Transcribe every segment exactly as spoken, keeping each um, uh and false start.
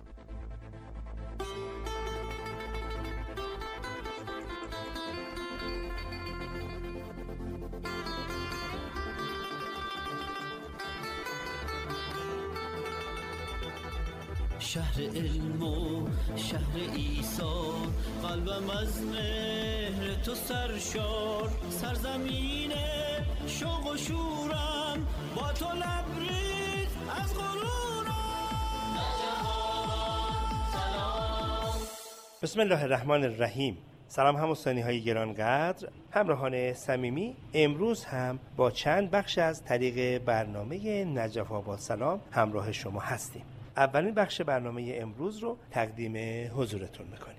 شهر علم و شهر عیسی، قلبم از مهر تو سرشار، سرزمین شوق و شورم، با تو لبریز از غرورم. سلام. بسم الله الرحمن الرحیم. سلام هموستانی های گرانقدر، همراهان صمیمی، امروز هم با چند بخش از طریق برنامه نجف آباد سلام همراه شما هستیم. اولین بخش برنامه امروز رو تقدیم حضورتون میکنیم.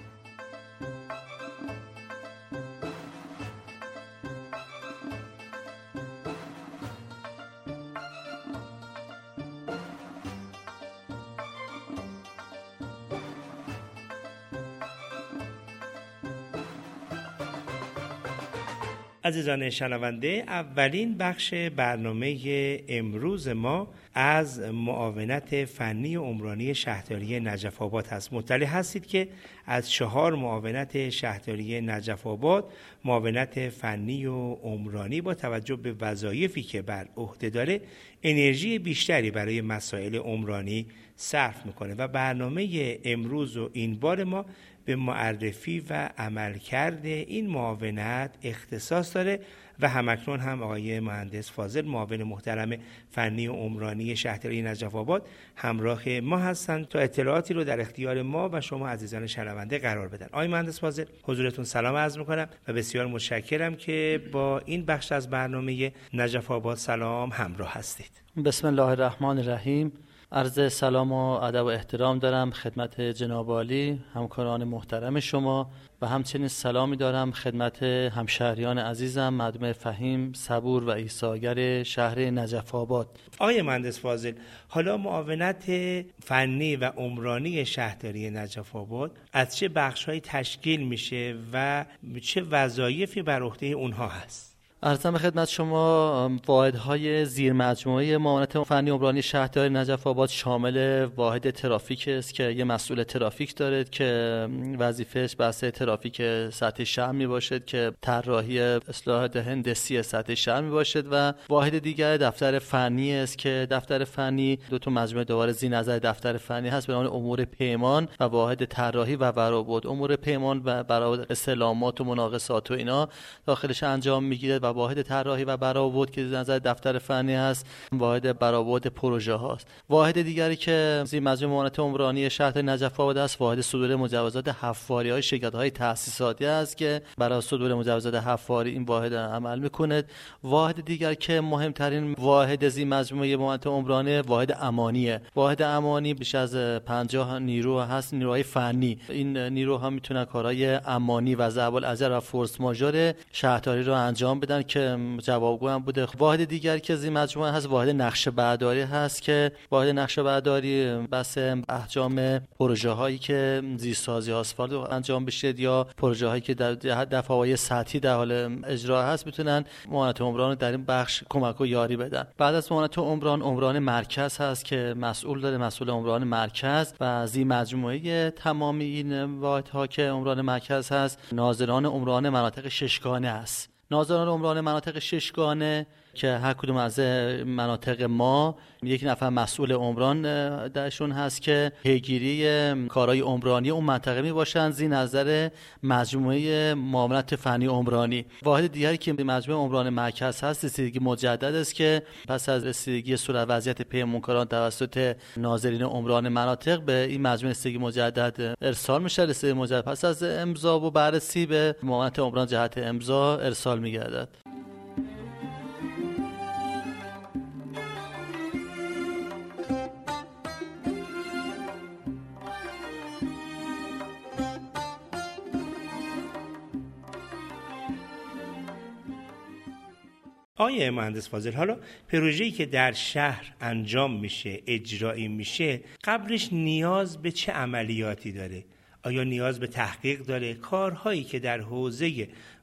عزیزان شنونده، اولین بخش برنامه امروز ما از معاونت فنی و عمرانی شهرداری نجف آباد هست. مطلع هستید که از چهار معاونت شهرداری نجف آباد، معاونت فنی و عمرانی با توجه به وظایفی که بر عهده داره انرژی بیشتری برای مسائل عمرانی صرف میکنه و برنامه امروز و این بار ما به معرفی و عملکرد این معاونت اختصاص داره و همکنون هم آقای مهندس فاضل، معاون محترم فنی و عمرانی شهرداری نجف آباد، همراه ما هستند تا اطلاعاتی رو در اختیار ما و شما عزیزان شنونده قرار بدن. آقای مهندس فاضل، حضورتون سلام عرض میکنم و بسیار متشکرم که با این بخش از برنامه نجف آباد سلام همراه هستید. بسم الله الرحمن الرحیم. عرض سلام و ادب و احترام دارم خدمت جناب عالی، همکاران محترم شما و همچنین سلامی دارم خدمت همشهریان عزیزم، مردم فهیم، صبور و ایثارگر شهر نجف آباد. آقای مهندس فاضل، حالا معاونت فنی و عمرانی شهرداری نجف آباد از چه بخش‌هایی تشکیل میشه و چه وظایفی بر عهده اونها هست؟ عرضم به خدمت شما واحدهای زیر مجموعه معاونت فنی عمرانی شهرداری نجف آباد شامل واحد ترافیک است که یه مسئول ترافیک داره که وظیفهش بحث ترافیک سطح شهر می باشد که طراحی اصلاحات هندسی سطح شهر می باشد و واحد دیگر دفتر فنی است که دفتر فنی دو تا مجموعه دوباره زیر نظر دفتر فنی هست به نام امور پیمان و واحد طراحی و برآورد. امور پیمان و برآورد استعلامات و مناقصات و اینا داخلش انجام میگیره و واحد طراحی و برآورد که در نظر دفتر فنی هست واحد برآورد پروژه هاست. واحد دیگری که زیر مجموعه معاونت عمرانی شهر نجف آباد است واحد صدور مجوزات حفاری های شرکت های تأسیساتی است که برای صدور مجوزات حفاری این واحد عمل میکنه. واحد دیگر که مهمترین واحد زیر مجموعه معاونت عمرانی واحد امانیه. واحد امانی بیش از پنجاه نیرو هست، نیروهای فنی. این نیروها میتونن کارهای امانی و ضرب الاجر و فورس ماژور شهرداری رو انجام بدن که جوابگو هم بوده. واحد دیگر که زیر مجموعه هست واحد نقشه برداری هست که واحد نقشه برداری بس احجام پروژه هایی که زیرسازی آسفالت انجام بشه یا پروژه هایی که در دفعه‌های سطحی در حال اجرا هست میتونن معاونت عمران در این بخش کمک و یاری بدن. بعد از معاونت عمران عمران مرکز هست که مسئول داره، مسئول عمران مرکز و زیر مجموعه تمامی این واحدها که عمران مرکز هست ناظران عمران مناطق ششگانه است. ناظران عمران مناطق ششگانه که هر کدوم از مناطق ما یک نفر مسئول عمران درشون هست که پیگیری کارهای عمرانی اون منطقه می باشن زیر نظر مجموعه معاونت فنی عمرانی. واحد دیگری که مجموعه عمران مرکز هست رسیدگی مجدد است که پس از رسیدگی صورت وضعیت پیمانکاران توسط ناظرین عمران مناطق به این مجموعه رسیدگی مجدد ارسال میشه. رسیدگی مجدد پس از امضا و بررسی به معاونت عمران جهت امضا ارسال میگردد. آقای مهندس فاضل، حالا پروژه‌ای که در شهر انجام میشه، اجرایی میشه، قبلش نیاز به چه عملیاتی داره؟ آیا نیاز به تحقیق داره؟ کارهایی که در حوزه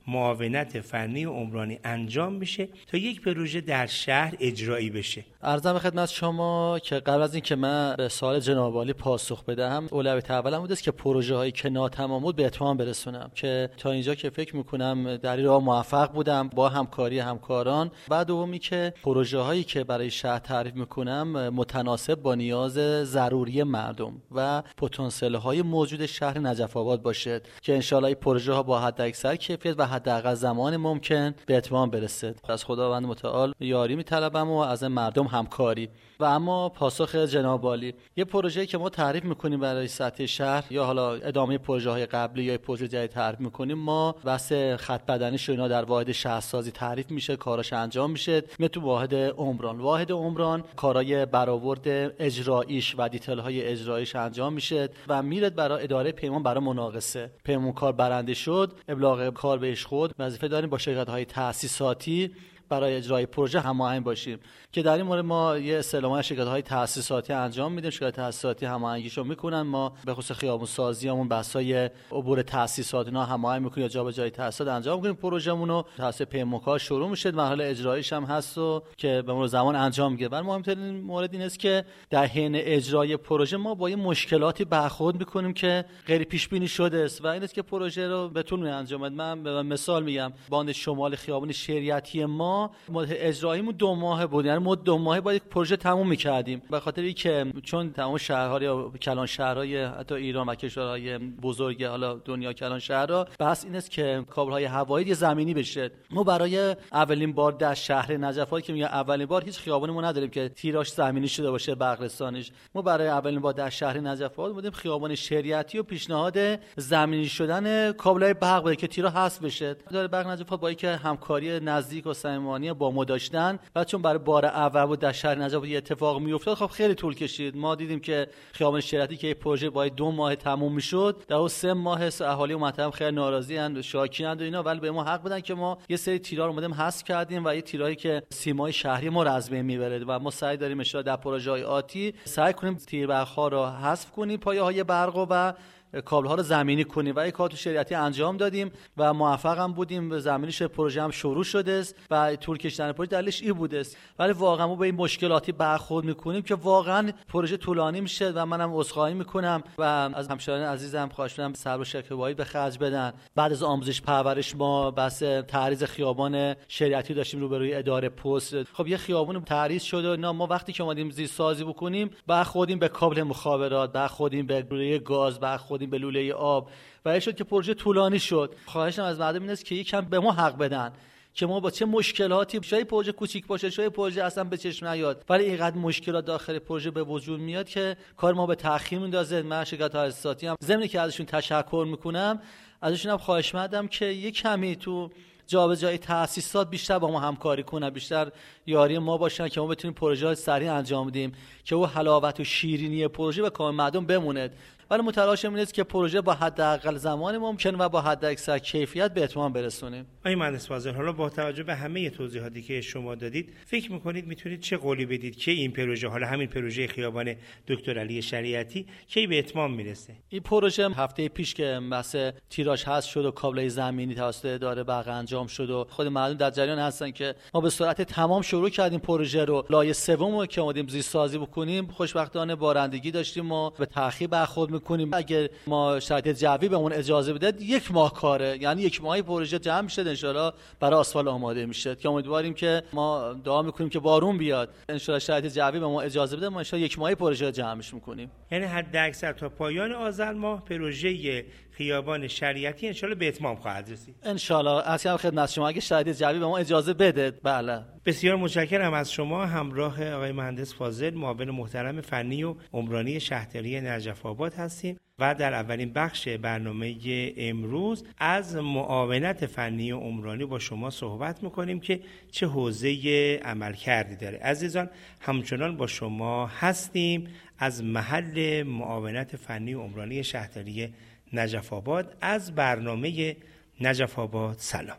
معاونت فنی و عمرانی انجام میشه تا یک پروژه در شهر اجرایی بشه. عرضم خدمت شما که قبل از این که من به سوال جناب عالی پاسخ بدهم، اولویت اولم بود است که پروژه هایی که ناتمام بود به اتمام برسونم، که تا اینجا که فکر میکنم در این راه موفق بودم با همکاری همکاران. بعد دومی که پروژه هایی که برای شهر تعریف میکنم متناسب با نیاز ضروری مردم و پتانسیل های موجود شهر نجف آباد باشد که ان شاءالله این پروژه ها با حد اکثر کیفیت و حداقل زمان ممکن به اتمام برسد. از خداوند متعال یاری میطلبم و از مردم همکاری. و اما پاسخ جناب عالی، یه پروژه‌ای که ما تعریف میکنیم برای سطح شهر یا حالا ادامه پروژه های قبلی یا پروژه جدید تعریف میکنیم، ما واسه خط بدنی شونا در واحد شهرسازی تعریف میشه، کاراش انجام میشه. میاد تو واحد عمران، واحد عمران کارهای برآورد اجراییش و دیتیل های اجراییش انجام میشه و میرد برای اداره پیمان برای مناقصه. پیمانکار برنده شد، ابلاغ کار بهش خود، وظیفه داریم با شرکت های تأسیساتی برای اجرای پروژه هماهنگ باشیم که در این مورد ما یه اصطلاحاً شرکت‌های تأسیساتی انجام میدیم. شرکت تأسیساتی هماهنگیشو میکنن، ما به خصوص خیابون سازیامون بحث‌های عبور تأسیسات اینا هماهنگ میکنیم یا جابجایی تأسیسات انجام میکنیم. پروژه‌مون رو توسط پیمانکار شروع میشه، مرحله اجراییش هم هست و که به مرور زمان انجام میگیره. ولی مهمترین مورد این است که در حین اجرای پروژه ما با یه مشکلاتی برخورد میکنیم که غیر پیش بینی شده است و این است که پروژه رو بتونیم انجام بدیم. من به مثال میگم، باند شمال خیابون شریعتی ما مدت اجراییمون دو ماه بود، یعنی ما دو ماه با یک پروژه تموم می‌کردیم به خاطر اینکه چون تمام شهرها یا کلان شهرهای حتی ایران و کشورهای بزرگ حالا دنیا کلان شهرها بس این است که کابل‌های هوایی زمینی بشه. ما برای اولین بار در شهر نجف آباد که میگم اولین بار هیچ خیابونی ما نداریم که تیراژ زمینی شده باشه برقرستانش. ما برای اولین بار در شهر نجف آباد بودیم خیابان شریعتی و پیشنهاد زمینی شدن کابل‌های برق بده که تیرا حذف بشه. داره برق نجف آباد با اینکه همکاری نزدیک و صمیمانه با ما داشتن و چون برای بار اول بود در شهر نجف آباد اتفاق میافتاد، خب خیلی طول کشید. ما دیدیم که خیابان شریعتی که پروژه باید دو ماه تموم میشد، در سه ماه اهالی و مطلب خیلی ناراضی اند و شاکی اند و اینا، ولی به ما حق بدن که ما یه سری تیرا رو اومدیم حذف کردیم و یه تیرایی که سیمای شهری ما رو از بین میبره و ما سعی داریم ان شاءالله در پروژه‌های آتی سعی کنیم تیربرق‌ها رو حذف کنیم، پایه‌های برق و کابل ها رو زمینی کنیم و این کار تو شریعتی انجام دادیم و موفق هم بودیم. به زمینیش پروژه هم شروع شده است و طول کشیدن پروژه دلیلش این بوده است. ولی واقعا ما به این مشکلاتی برخورد میکنیم که واقعا پروژه طولانی میشه و منم عذرخواهی میکنم و از همشهریان عزیزم خواهش می‌کنم صبر و شکیبایی به خرج بدن. بعد از آموزش پرورش ما بس تعریض خیابان شریعتی داشتیم روبروی اداره پست. خب یه خیابون تعریض شده، نه ما وقتی که اومدیم زیر سازی بکنیم برخوردیم به کابل مخابرات، برخوردیم به لوله گاز، برخوردیم به لوله آب و این شد که پروژه طولانی شد. خواهشم از مردم این است که یکم به ما حق بدن که ما با چه مشکلاتی، شاید پروژه کوچیک باشه، شاید پروژه اصلا به چشم نیاد، ولی اینقدر مشکلات داخل پروژه به وجود میاد که کار ما به تأخیر میندازه. من شرکت تأسیساتی هم ضمن که ازشون تشکر میکنم، ازشون هم خواهش می‌کنم که یک کمی تو جابجایی تأسیسات بیشتر با ما همکاری کنن، بیشتر یاری ما باشن که ما بتونیم پروژه ها سریع انجام بدیم که او حلاوت و شیرینی پروژه به کام مردم بمونه. ولی متلاشم این است که پروژه با حداقل زمان ممکن و با حداکثر کیفیت به اتمام برسونیم. آقای مهندس فاضل، حالا با توجه به همه توضیحاتی که شما دادید، فکر می‌کنید میتونید چه قولی بدید که این پروژه، حالا همین پروژه خیابان دکتر علی شریعتی، کی به اتمام میرسه؟ این پروژه هفته پیش که بحث تیراژ حذف شد و کابل‌های زمینی توسط اداره برق انجام شد و خود مردم در جریان هستن که ما به سرعت تمام شروع کردیم پروژه رو. لایه سوم که اومدیم زیر سازی بکنیم، خوشبختانه بارندگی داشتیم و به تأخیر برخورد کنیم. اگر ما شرایط جوی بهمون اجازه بده یک ماه کاره، یعنی یک ماهی پروژه جمع میشه ان شاءالله برای آسفالت آماده میشه که امیدواریم که ما دعا میکنیم که بارون بیاد ان شاءالله شرایط جوی بهمون اجازه بده، ما ان شاءالله یک ماهی پروژه جمعش میکنیم. یعنی حد اکثر تا پایان آذر ماه پروژه خیابان شریعتی ان شاءالله به اتمام خواهد رسید ان شاءالله. از خدمت شما اگه شرایط جوی بهمون اجازه بده. بله، بسیار متشکرم از شما. همراه آقای مهندس فاضل، معاون محترم فنی و عمرانی شهرداری نجف آباد هستیم و در اولین بخش برنامه امروز از معاونت فنی و عمرانی با شما صحبت میکنیم که چه حوزه عملکردی داره. عزیزان، همچنان با شما هستیم از محل معاونت فنی و عمرانی شهرداری نجف آباد از برنامه نجف آباد سلام.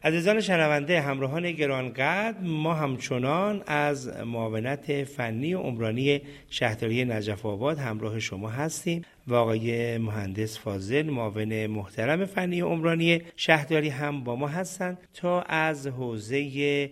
عزیزان شنونده، همراهان گرانقدر، ما همچنان از معاونت فنی و عمرانی شهرداری نجف آباد همراه شما هستیم و آقای مهندس فاضل، معاون محترم فنی و عمرانی شهرداری هم با ما هستند تا از حوزه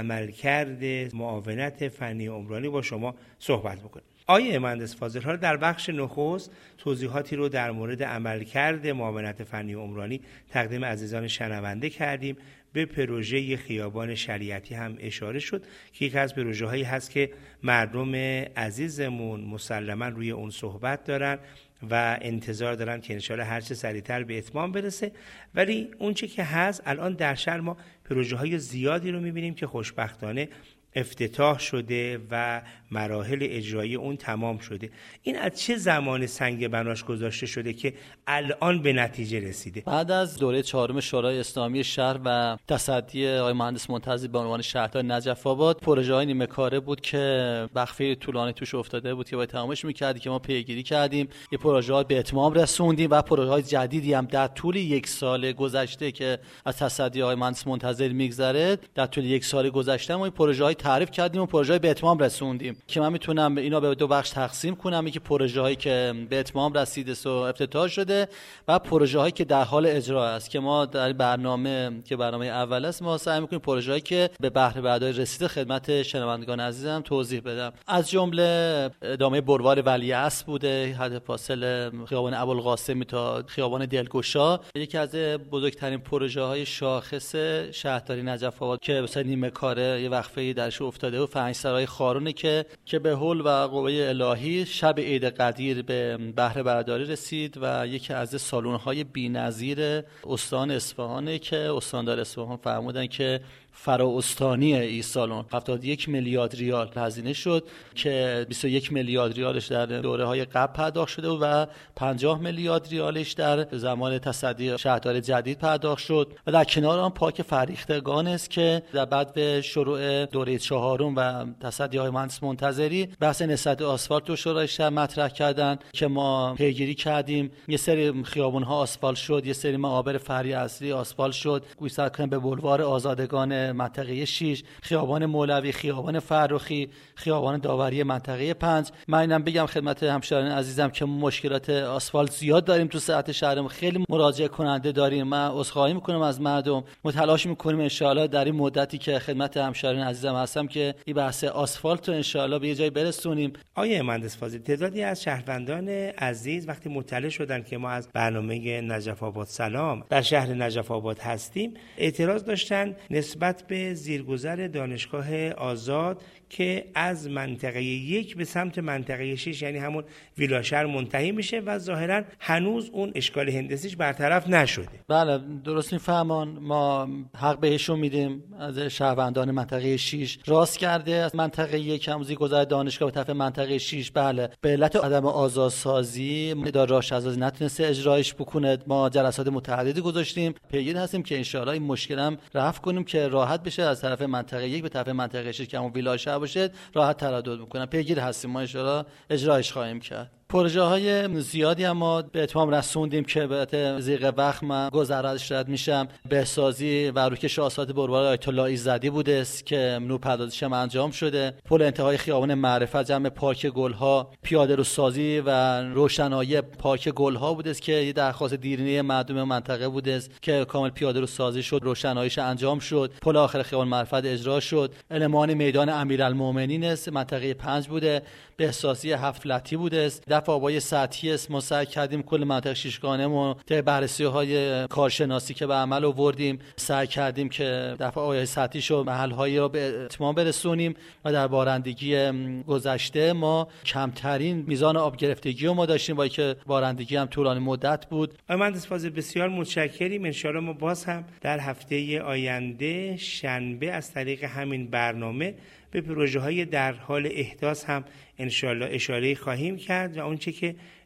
عملکرد معاونت فنی و عمرانی با شما صحبت بکنیم. آقای مهندس فاضل، ها در بخش نخست توضیحاتی رو در مورد عملکرد معاونت فنی و عمرانی تقدیم عزیزان شنونده کردیم. به پروژه خیابان شریعتی هم اشاره شد که یکی از پروژه هایی هست که مردم عزیزمون مسلما روی اون صحبت دارن و انتظار دارن که انشاءالله هر چه سریعتر به اتمام برسه. ولی اون چه که هست الان در شهر ما پروژه های زیادی رو میبینیم که خوشبختانه افتتاح شده و مراحل اجرایی اون تمام شده. این از چه زمان سنگ بناش گذاشته شده که الان به نتیجه رسیده؟ بعد از دوره چهارم شورای اسلامی شهر و تصدی آقای مهندس منتظری به عنوان شهردار نجف آباد، پروژه های نیمه کاره بود که وقفه طولانی توش افتاده بود که باید تمامش می‌کردیم که ما پیگیری کردیم، یه پروژه ها به اتمام رسوندیم و پروژه های جدیدی هم در طول یک سال گذشته که از تصدی آقای مهندس منتظری میگذره، در طول یک سال گذشته ما این پروژه های تعریف کردیم و پروژه به اتمام رسوندیم که من میتونم اینا به دو بخش تقسیم کنم. یکی پروژه هایی که به اتمام رسیده و افتتاح شده و پروژه هایی که در حال اجرا است که ما در برنامه که برنامه اول است ما سعی میکنیم پروژه هایی که به بهره برداری رسیده خدمت شنوندگان عزیزم توضیح بدم. از جمله ادامه بلوار ولیعصر بوده، حد فاصل خیابان ابوالقاسمی تا خیابان دلگشا، یکی از بزرگترین پروژه های شاخص شهرداری نجف آباد که مثلا نیمه کاره یه وقفه درش افتاده و فرنگسرای خارونه که که به حول و قوه الهی شب عید قدیر به بهره برداری رسید و یکی از سالن‌های بی‌نظیر استان اصفهانه که استاندار اصفهان فرمودن که فرااستانی این سالن هفتاد و یک میلیارد ریال هزینه شد که بیست و یک میلیارد ریالش در دوره‌های قبل پرداخت شده و پنجاه میلیارد ریالش در زمان تصدی شهردار جدید پرداخت شد. و در کنار آن پارک فرهیختگان است که در بعد به شروع دوره چهارم و تصدی های مهندس منتظری بحث نسبت آسفالت رو شورای شهر مطرح کردن که ما پیگیری کردیم. یه سری خیابون‌ها آسفالت شد، یه سری معابر فرعی اصلی آسفالت شد، گوشت کنیم به بلوار آزادگان منطقه شش، خیابان مولوی، خیابان فرخی، خیابان داوری منطقه پنج. من اینم بگم خدمت همشهریان عزیزم که مشکلات آسفالت زیاد داریم تو سطح شهرمون، خیلی مراجعه کننده داریم. من عذرخواهی میکنم از مردم، ما تلاش میکنیم ان شاءالله در این مدتی که خدمت همشهریان عزیزم هستم که این بحث آسفالت رو ان شاءالله به یه جای برسونیم. آقای مهندس فاضل، تعدادی از شهروندان عزیز وقتی مطلع شدن که ما از برنامه نجف آباد سلام در شهر نجف آباد هستیم، اعتراض داشتن نسبت به زیرگذر دانشگاه آزاد که از منطقه یک به سمت منطقه شش یعنی همون ویلاشهر منتهی میشه و ظاهرا هنوز اون اشکال هندسیش برطرف نشده. بله درست میفهمان، ما حق بهشون میدیم. از شهروندان منطقه شش راست کرده از منطقه یک هم زیرگذر دانشگاه به طرف منطقه شش، بله به علت عدم آزادسازی اداره راهش از نتونسته اجرایش بکنه. ما جلسات متعددی گذاشتیم، پیگیر هستیم که ان شاء الله این مشکل هم رفع کنیم که راحت بشه از طرف منطقه یک به طرف منطقه شش که همون ویلاشهر باشه راحت تردد میکنن. پیگیر هستیم، ما ان شاء الله اجرایش خواهیم کرد. پروژه های زیادی هم ما به اتمام رسوندیم که به زیغ وقت من گذرش رد میشم. بهسازی و روکش آسفالت بلوار آیت الله ایزدی بوده است که نور پردازش هم انجام شده. پل انتهای خیابان معرفت، جمع پارک گلها، پیاده رو سازی و روشنایی پارک گلها بوده است که یه درخواست دیرینه مردم منطقه بوده است که کامل پیاده رو سازی شد، روشناییش انجام شد. پل آخر خیابان معرفت اجرا شد. المان میدان امیرالمومنین است منطقه پنج بوده. بهسازی هفت لتی بوده است. دفع آبای سطحی است، ما سعی کردیم کل منطقه شیشگانه ما طی بررسی‌های کارشناسی که به عمل آوردیم سعی کردیم که دفع آبای سطحی شو محل‌هایی را به اتمام برسونیم و در بارندگی گذشته ما کمترین میزان آب گرفتگی رو ما داشتیم با اینکه بارندگی هم طولانی مدت بود. مهندس فاضل بسیار متشکریم. ان شاءالله ما باز هم در هفته آینده شنبه از طریق همین برنامه به پروژه های در حال احداث هم انشالله اشاره خواهیم کرد و اونچه که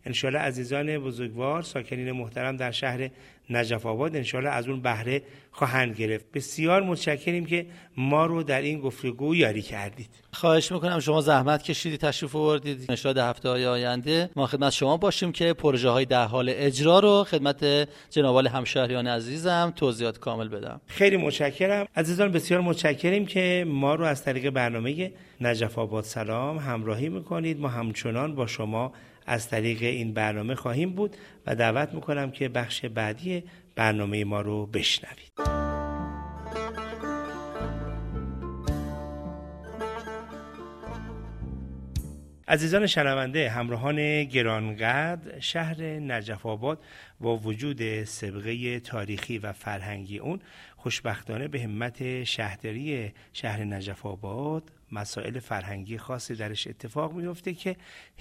انشالله عزیزان بزرگوار ساکنین محترم در شهر نجف آباد انشالله از اون بهره خواهند گرفت. بسیار متشکریم که ما رو در این گفتگو یاری کردید. خواهش میکنم، شما زحمت کشیدید تشریف آوردید. انشالله در هفته‌های آینده ما خدمت شما باشیم که پروژه های در حال اجرا رو خدمت جناب همشهریان عزیزم توضیحات کامل بدم. خیلی متشکرم عزیزان، بسیار متشکریم که ما رو از طریق برنامه نجف آباد سلام همراهی میکنید. ما همچنان با شما از طریق این برنامه خواهیم بود و دعوت میکنم که بخش بعدی برنامه ما رو بشنوید. عزیزان شنونده، همراهان گرانقدر، شهر نجف آباد با وجود سابقه تاریخی و فرهنگی اون خوشبختانه به همت شهرداری شهر نجف آباد مسائل فرهنگی خاصی درش اتفاق میفته که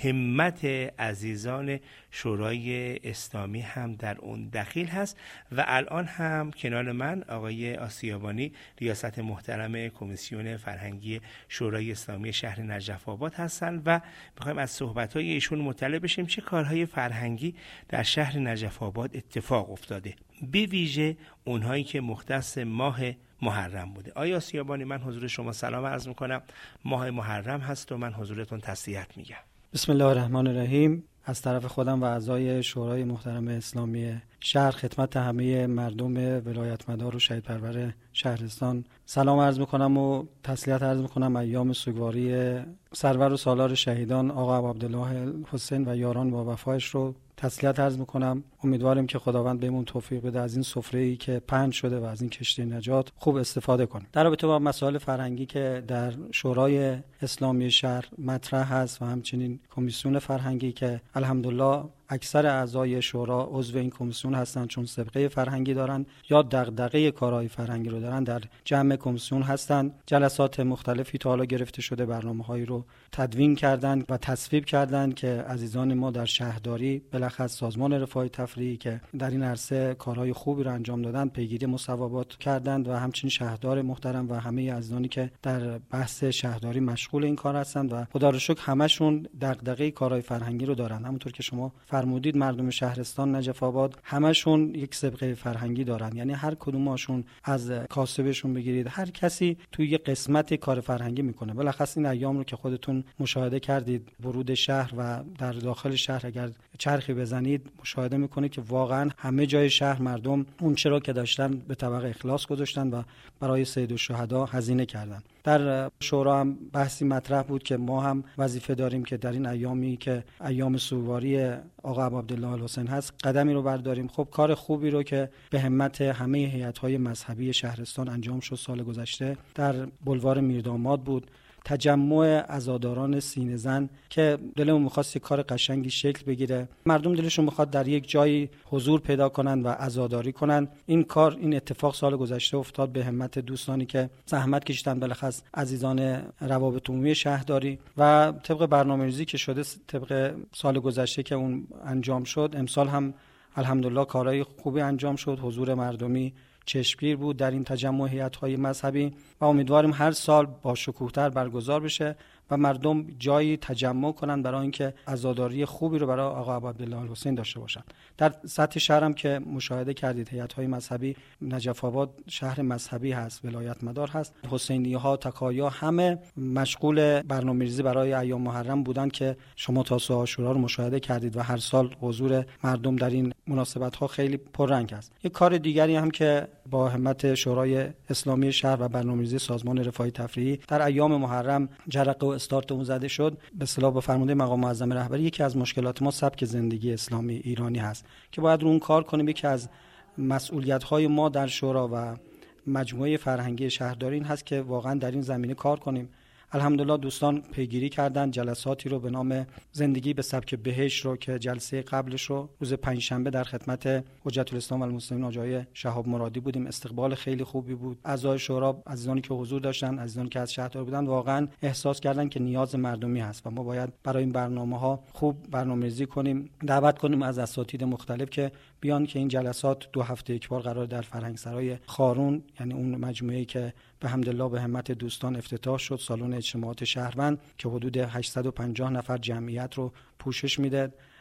همت عزیزان شورای اسلامی هم در اون دخیل هست و الان هم کنار من آقای آسیابانی ریاست محترم کمیسیون فرهنگی شورای اسلامی شهر نجف آباد هستن و میخوایم از صحبت‌های ایشون مطلع بشیم چه کارهای فرهنگی در شهر نجف آباد اتفاق افتاده، به ویژه اونهایی که مختص ماه محرم بوده. آیا آسیابانی، من حضور شما سلام عرض میکنم. ماه محرم هست و من حضورتون تسلیت میگم. بسم الله الرحمن الرحیم. از طرف خودم و اعضای شورای محترم اسلامی شهر خدمت همه مردم ولایت مدار و شهید پرور شهرستان سلام عرض میکنم و تسلیت عرض میکنم. ایام سوگواری سرور و سالار شهیدان آقا عبدالله حسین و یاران با وفایش رو تسلیت عرض میکنم. امیدواریم که خداوند بهمون توفیق بده از این سفره‌ای که پهن شده و از این کشتی نجات خوب استفاده کنیم. در رابطه با مسائل فرهنگی که در شورای اسلامی شهر مطرح هست و همچنین کمیسیون فرهنگی که الحمدلله اکثر اعضای شورا عضو این کمیسیون هستند، چون سابقه فرهنگی دارن یا دغدغه کارهای فرهنگی رو دارن، در جمع کمیسیون هستند. جلسات مختلفی تا حالا گرفته شده، برنامه‌هایی رو تدوین کردند و تصویب کردند که عزیزان ما در شهرداری بلخص سازمان رفاه تفریحی که در این عرصه کارهای خوبی رو انجام دادند پیگیری مصوبات کردند و همچنین شهردار محترم و همه عزیزانی که در بحث شهرداری مشغول این کار هستند و خدا رو شکر همشون دغدغه کارهای فرهنگی رو دارن. همونطور که شما فرمودید مردم شهرستان نجف آباد همشون یک سابقه فرهنگی دارن، یعنی هر کدومشون از کاسبشون بگیرید هر کسی توی یک قسمت کار فرهنگی میکنه. بالاخص این ایام رو که خودتون مشاهده کردید، ورود شهر و در داخل شهر اگر چرخی بزنید مشاهده میکنید که واقعا همه جای شهر مردم اون چرا که داشتن به طبق اخلاص گذاشتن و برای سید الشهدا هزینه کردن. در شورا هم بحثی مطرح بود که ما هم وظیفه داریم که در این ایامی که ایام سوگواری آقا عبدالله الحسین هست قدمی رو برداریم. خب کار خوبی رو که به همت همه هیئت‌های مذهبی شهرستان انجام شد سال گذشته در بلوار میرداماد بود، تجمع عزاداران سینه زن که دلمون می‌خواست یک کار قشنگی شکل بگیره، مردم دلشون می‌خواد در یک جایی حضور پیدا کنن و عزاداری کنن. این کار این اتفاق سال گذشته افتاد به همت دوستانی که زحمت کشیدن، بالاخص عزیزان روابط عمومی شهرداری و طبق برنامه‌ریزی که شده طبق سال گذشته که اون انجام شد، امسال هم الحمدلله کارهای خوبی انجام شد. حضور مردمی چشمگیر بود در این تجمع هیئت‌های مذهبی و امیدواریم هر سال با شکوه‌تر برگزار بشه و مردم جایی تجمع کنن برای اینکه عزاداری خوبی رو برای آقا عبدالله الحسین داشته باشن. در سطح شهر هم که مشاهده کردید هیئت‌های مذهبی، نجف آباد شهر مذهبی هست، ولایت مدار هست، حسینی‌ها، تکایا همه مشغول برنامه‌ریزی برای ایام محرم بودن که شما تاسوعا عاشورا رو مشاهده کردید و هر سال حضور مردم در این مناسبت‌ها خیلی پررنگ است. یک کار دیگری هم که با همت شورای اسلامی شهر و برنامه‌ریزی سازمان رفاه تفریحی در ایام محرم جرقه و استارت اون زده شد، به اصطلاح با فرمانده مقام معظم رهبری یکی از مشکلات ما سبک زندگی اسلامی ایرانی هست که باید رو اون کار کنیم. یکی از مسئولیت‌های ما در شورا و مجموعه فرهنگی شهرداری این هست که واقعا در این زمینه کار کنیم. الحمدلله دوستان پیگیری کردن، جلساتی رو به نام زندگی به سبک بهشت رو که جلسه قبلش رو روز پنجشنبه در خدمت حجت الاسلام و المسلمین آقای شهاب مرادی بودیم. استقبال خیلی خوبی بود. اعضای شورا، عزیزانی که حضور داشتن، عزیزانی که از شهردار بودن، واقعا احساس کردن که نیاز مردمی هست و ما باید برای این برنامه‌ها خوب برنامه‌ریزی کنیم. دعوت کنیم از اساتید مختلف که بیان که این جلسات دو هفته یک بار قرار در فرهنگسرای خارون، یعنی اون مجموعه‌ای که به حمدالله به همت دوستان افتتاح شد، سالن اجتماعات شهروند که حدود هشتصد و پنجاه نفر جمعیت رو پوشش میده.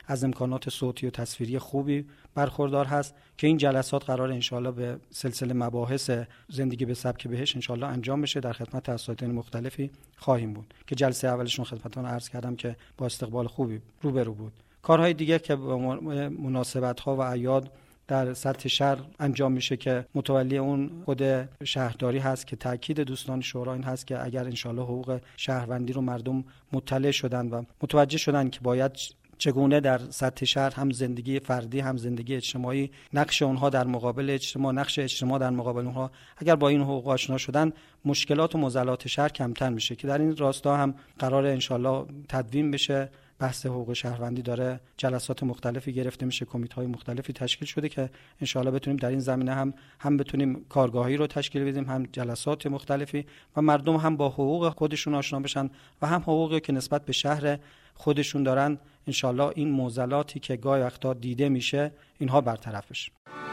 از امکانات صوتی و تصویری خوبی برخوردار هست که این جلسات قرار انشالله به سلسله مباحث زندگی به سبک بهشت انشالله انجام بشه. در خدمت اساتید مختلفی خواهیم بود که جلسه اولشون خدمتتون عرض کردم که با استقبال خوبی روبرو بود. کارهای دیگه که مناسبت‌ها و اعیاد در سطح شهر انجام میشه که متولی اون خود شهرداری هست که تاکید دوستان شورا این هست که اگر انشالله حقوق شهروندی رو مردم مطلع شدن و متوجه شدن که باید چگونه در سطح شهر هم زندگی فردی هم زندگی اجتماعی نقش اونها در مقابل اجتماع نقش اجتماع در مقابل اونها، اگر با این حقوق آشنا شدن مشکلات و معضلات شهر کمتر میشه که در این راستا هم قرار انشالله تدوین بشه. بحث حقوق شهروندی داره جلسات مختلفی گرفته میشه، کمیته‌های مختلفی تشکیل شده که انشالله بتونیم در این زمینه هم هم بتونیم کارگاهی رو تشکیل بدیم، هم جلسات مختلفی و مردم هم با حقوق خودشون آشنا بشن و هم حقوقی که نسبت به شهر خودشون دارن انشالله این معضلاتی که گاهی وقتا دیده میشه اینها برطرف بشه.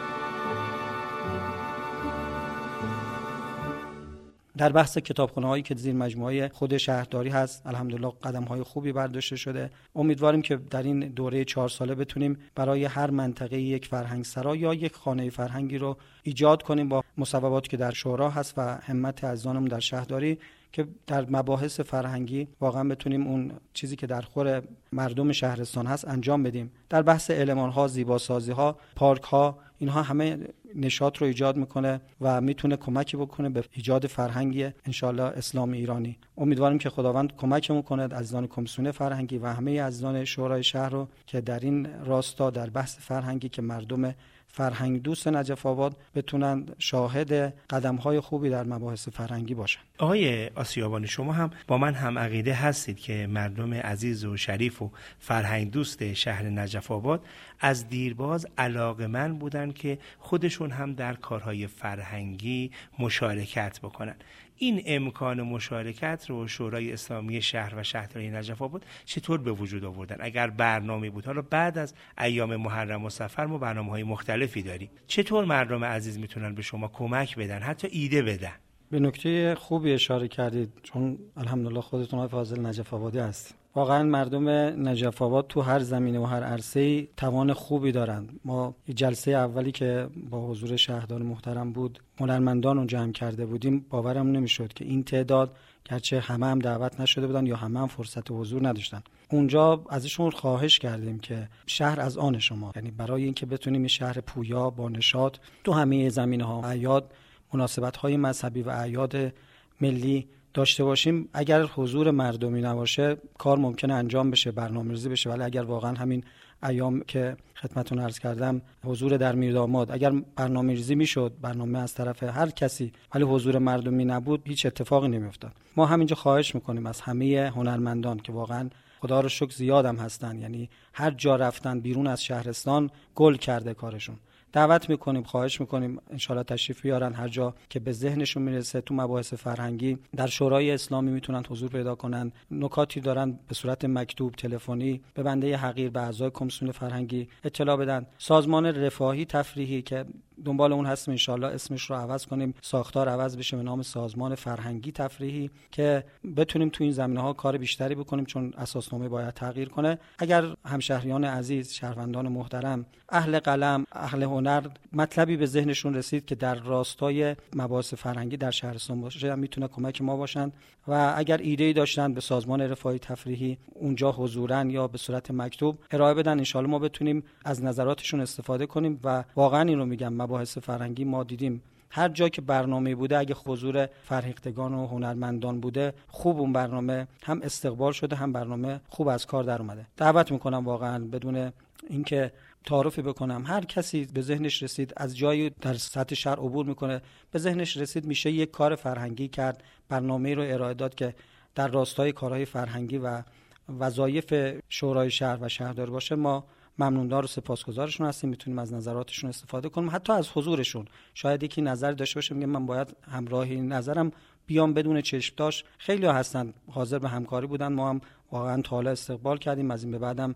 در بحث کتابخانه‌هایی که زیر مجموعه خود شهرداری هست الحمدلله قدم‌های خوبی برداشته شده. امیدواریم که در این دوره چهار ساله بتونیم برای هر منطقه یک فرهنگسرا یا یک خانه فرهنگی رو ایجاد کنیم با مصوباتی که در شورا هست و همت عزیزانمون در شهرداری که در مباحث فرهنگی واقعا بتونیم اون چیزی که در خور مردم شهرستان هست انجام بدیم. در بحث المان‌ها، زیباسازی‌ها، پارک‌ها، اینها همه نشاط رو ایجاد میکنه و میتونه کمکی بکنه به ایجاد فرهنگی انشالله اسلام ایرانی. امیدواریم که خداوند کمکمون کنه عزیزان کمیسیون فرهنگی و همه عزیزان شورای شهر رو که در این راستا در بحث فرهنگی که مردم فرهنگ دوست نجف آباد بتونن شاهد قدم‌های خوبی در مباحث فرهنگی باشن. آقای آسیابانی، شما هم با من هم عقیده هستید که مردم عزیز و شریف و فرهنگ دوست شهر نجف آباد از دیرباز علاقه‌مند بودن که خودشون هم در کارهای فرهنگی مشارکت بکنن. این امکان مشارکت رو شورای اسلامی شهر و شهرداری نجف آباد چطور به وجود آوردن؟ اگر برنامه بود، حالا بعد از ایام محرم و سفر ما برنامه‌های مختلفی داریم، چطور مردم عزیز میتونن به شما کمک بدن، حتی ایده بدن؟ به نکته خوبی اشاره کردید، چون الحمدلله خودتون های فاضل نجف آبادی هستید. واقعا مردم نجف آباد تو هر زمینه و هر عرصه‌ای توان خوبی دارند. ما جلسه اولی که با حضور شهردار محترم بود هنرمندان رو جمع کرده بودیم، باورم نمیشد که این تعداد، گرچه همه هم دعوت نشده بودن یا همه هم فرصت حضور نداشتن، اونجا ازشون خواهش کردیم که شهر از آن شما، یعنی برای اینکه بتونیم شهر پویا با نشاط تو همه زمینه‌ها، اعیاد، مناسبت‌های مذهبی و اعیاد ملی داشته باشیم، اگر حضور مردمی نباشه کار ممکنه انجام بشه، برنامه‌ریزی بشه، ولی اگر واقعا همین ایام که خدمتتون عرض کردم حضور در میرداماد، اگر برنامه‌ریزی میشد، برنامه از طرف هر کسی، ولی حضور مردمی نبود، هیچ اتفاقی نمیافتاد. ما همینجا خواهش میکنیم از همه هنرمندان که واقعا خدا رو شکر زیادم هستن، یعنی هر جا رفتن بیرون از شهرستان گل کرده کارشون، دعوت میکنیم، خواهش میکنیم انشالله تشریف بیارن هر جا که به ذهنشون میرسه. تو مباحث فرهنگی در شورای اسلامی میتونن حضور پیدا کنن، نکاتی دارن به صورت مکتوب، تلفنی به بنده حقیر، به اعضای کمیسیون فرهنگی اطلاع بدن. سازمان رفاهی تفریحی که دنبال اون هستیم انشالله اسمش رو عوض کنیم، ساختار عوض بشه به نام سازمان فرهنگی تفریحی که بتونیم تو این زمینه‌ها کار بیشتری بکنیم، چون اساسنامه باید تغییر کنه. اگر همشهریان عزیز، شهروندان محترم، اهل قلم، اهل هنر مطلبی به ذهنشون رسید که در راستای مباحث فرهنگی در شهرستان باشه، میتونه کمک ما باشن و اگر ایده‌ای داشتن به سازمان رفاهی تفریحی اونجا حضوراً یا به صورت مکتوب ارائه بدن، انشالله ما بتونیم از نظراتشون استفاده کنیم. و واقعا این رو میگم، مباحث فرهنگی ما دیدیم هر جا که برنامه بوده، اگه حضور فرهیختگان و هنرمندان بوده، خوب اون برنامه هم استقبال شده، هم برنامه خوب از کار در اومده. دعوت میکنم واقعا بدون اینکه تعارفی بکنم، هر کسی به ذهنش رسید از جایی در سطح شهر عبور میکنه، به ذهنش رسید میشه یک کار فرهنگی کرد، برنامه رو ارائه داد که در راستای کارهای فرهنگی و وظایف شورای شهر و شهرداری باشه، ما ممنوندار و سپاسگزارشون هستیم، میتونیم از نظراتشون استفاده کنیم، حتی از حضورشون. شاید یکی نظر داشته باشه میگه من باید همراهی نظرم بیام بدون چشم داشت، خیلی ها هستن حاضر به همکاری بودن، ما هم واقعا تا حالا استقبال کردیم، از این به بعدم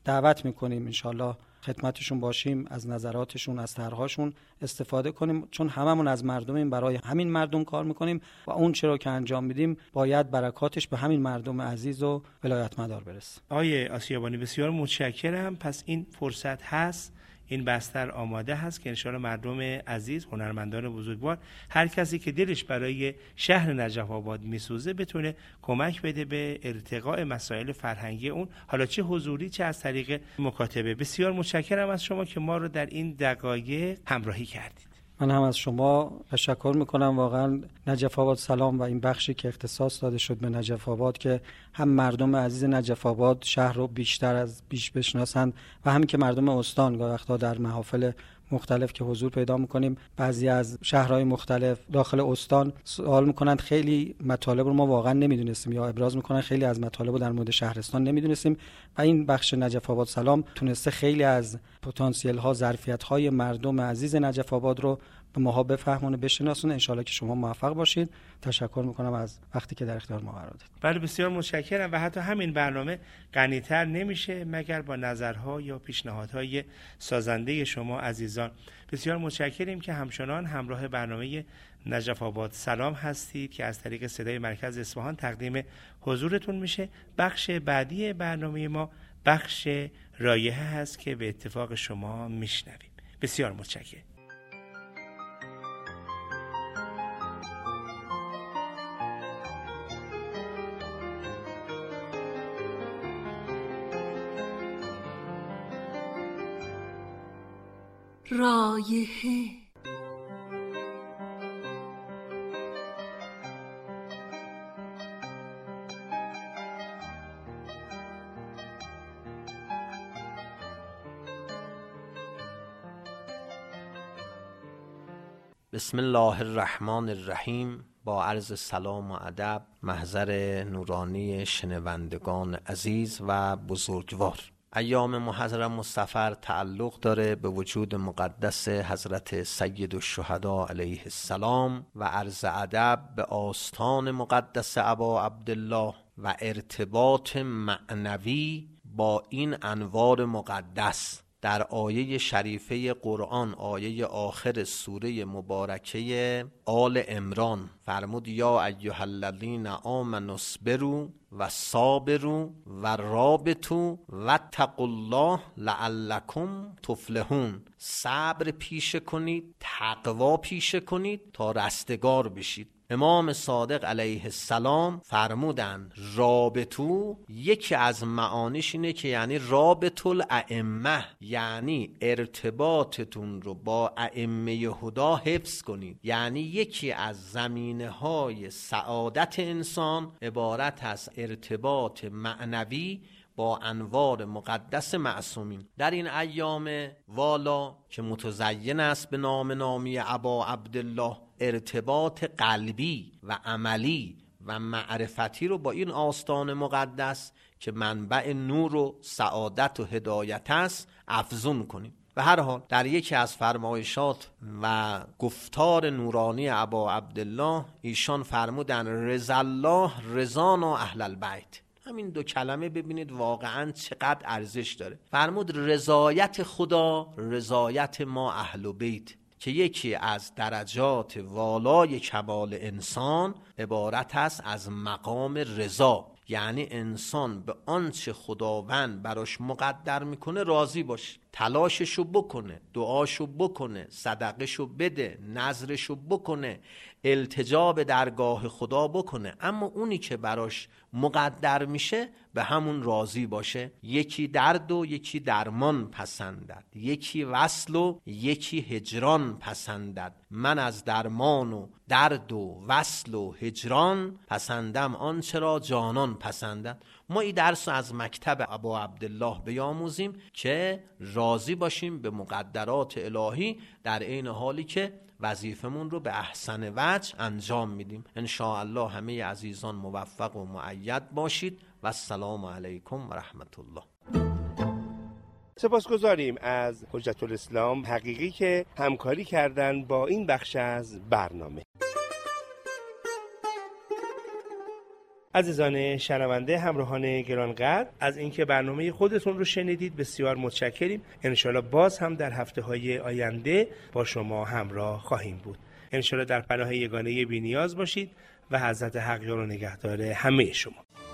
دعوت میکنیم انشالله خدمتشون باشیم، از نظراتشون، از طرحهاشون استفاده کنیم، چون هممون از مردمیم، برای همین مردم کار میکنیم و اون چرا که انجام میدیم باید برکاتش به همین مردم عزیز و ولایتمدار برسه. آیه آسیابانی بسیار متشکرم. پس این فرصت هست، این بستر آماده هست که انشاءالله مردم عزیز، هنرمندان بزرگوار، هر کسی که دلش برای شهر نجف آباد میسوزه بتونه کمک بده به ارتقاء مسائل فرهنگی اون، حالا چه حضوری چه از طریق مکاتبه. بسیار متشکرم از شما که ما رو در این دقایق همراهی کردید. من هم از شما تشکر میکنم. واقعا نجف آباد سلام و این بخشی که اختصاص داده شد به نجف آباد که هم مردم عزیز نجف آباد شهر رو بیشتر از بیش بشناسند و همین که مردم استان گاه وقتا در محافل مختلف که حضور پیدا میکنیم، بعضی از شهرهای مختلف داخل استان سوال میکنند، خیلی مطالب رو ما واقعا نمیدونستیم یا ابراز میکنن خیلی از مطالب رو در مورد شهرستان نمیدونستیم و این بخش نجف آباد سلام تونسته خیلی از پتانسیل ها، ظرفیت های مردم عزیز نجف آباد رو به ماها بفهمونه، بشناسونه. انشالله که شما موفق باشید. تشکر میکنم از وقتی که در اختیار ما قرار دادید. بله بسیار متشکرم و حتی همین برنامه غنی‌تر نمیشه مگر با نظرها یا پیشنهادهای سازنده شما عزیزان. بسیار متشکریم که همچنان همراه برنامه نجف آباد سلام هستید که از طریق صدای مرکز اصفهان تقدیم حضورتون میشه. بخش بعدی برنامه ما بخش رایحه هست که به اتفاق شما میشنویم. بسیار متشکرم. رایحه بسم الله الرحمن الرحیم. با عرض سلام و ادب محضر نورانی شنوندگان عزیز و بزرگوار، ایام محرم و صفر تعلق داره به وجود مقدس حضرت سید الشهدا علیه السلام و عرض ادب به آستان مقدس ابا عبدالله و ارتباط معنوی با این انوار مقدس. در آیه شریفه قرآن، آیه آخر سوره مبارکه آل عمران فرمود یا ایها الذین آمنوا اصبروا و صابروا و رابطوا واتقوا الله لعلکم تفلحون. صبر پیشه کنید، تقوا پیشه کنید تا رستگار بشید. امام صادق علیه السلام فرمودن رابطو یکی از معانیش اینه که یعنی رابط الائمه، یعنی ارتباطتون رو با ائمه هدا حفظ کنید. یعنی یکی از زمینه های سعادت انسان عبارت از ارتباط معنوی با انوار مقدس معصومین. در این ایام والا که متزین است به نام نامی ابا عبدالله، ارتباط قلبی و عملی و معرفتی رو با این آستان مقدس که منبع نور و سعادت و هدایت است افزون کنیم. به هر حال در یکی از فرمایشات و گفتار نورانی ابا عبدالله ایشان فرمودن رضا الله رضانا اهل البیت. همین دو کلمه ببینید واقعا چقدر ارزش داره. فرمود رضایت خدا رضایت ما اهل بیت، که یکی از درجات والای کمال انسان عبارت است از مقام رضا، یعنی انسان به آنچه خداوند براش مقدر میکنه راضی باشه، تلاششو بکنه، دعاشو بکنه، صدقشو بده، نذرشو بکنه، التجا به درگاه خدا بکنه، اما اونی که براش مقدر میشه به همون راضی باشه. یکی درد و یکی درمان پسندد، یکی وصل و یکی هجران پسندد. من از درمان و درد و وصل و هجران پسندم آنچه را جانان پسندد. ما این درس از مکتب ابا عبدالله بیاموزیم که راضی باشیم به مقدرات الهی در عین حالی که وظیفمون رو به احسن وجه انجام میدیم. ان شاء الله همه عزیزان موفق و مؤید باشید و السلام علیکم و رحمت الله. سپاسگزاریم از حجت الاسلام حقیقی که همکاری کردن با این بخش از برنامه. عزیزان شنونده، همراهان گرانقدر، از اینکه برنامه خودتون رو شنیدید بسیار متشکریم. انشالله باز هم در هفته‌های آینده با شما همراه خواهیم بود. انشالله در پناه یگانه بی‌نیاز باشید و حضرت حق یار و نگهدار همه شما.